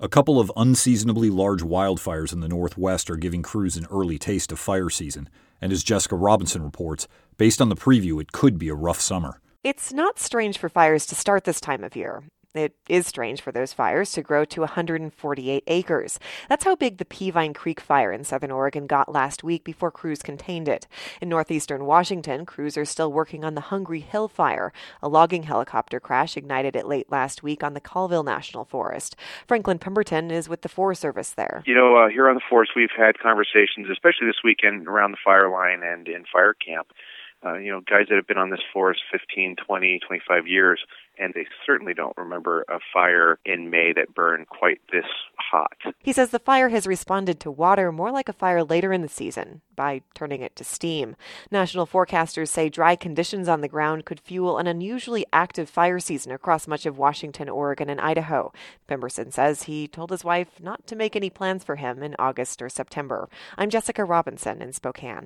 A couple of unseasonably large wildfires in the Northwest are giving crews an early taste of fire season. And as Jessica Robinson reports, based on the preview, it could be a rough summer. It's not strange for fires to start this time of year. It is strange for those fires to grow to 148 acres. That's how big the Peavine Creek fire in southern Oregon got last week before crews contained it. In northeastern Washington, crews are still working on the Hungry Hill fire. A logging helicopter crash ignited it late last week on the Colville National Forest. Franklin Pemberton is with the Forest Service there. Here on the forest, we've had conversations, especially this weekend, around the fire line and in fire camp. Guys that have been on this forest 15, 20, 25 years, and they certainly don't remember a fire in May that burned quite this hot. He says the fire has responded to water more like a fire later in the season by turning it to steam. National forecasters say dry conditions on the ground could fuel an unusually active fire season across much of Washington, Oregon, and Idaho. Pemberton says he told his wife not to make any plans for him in August or September. I'm Jessica Robinson in Spokane.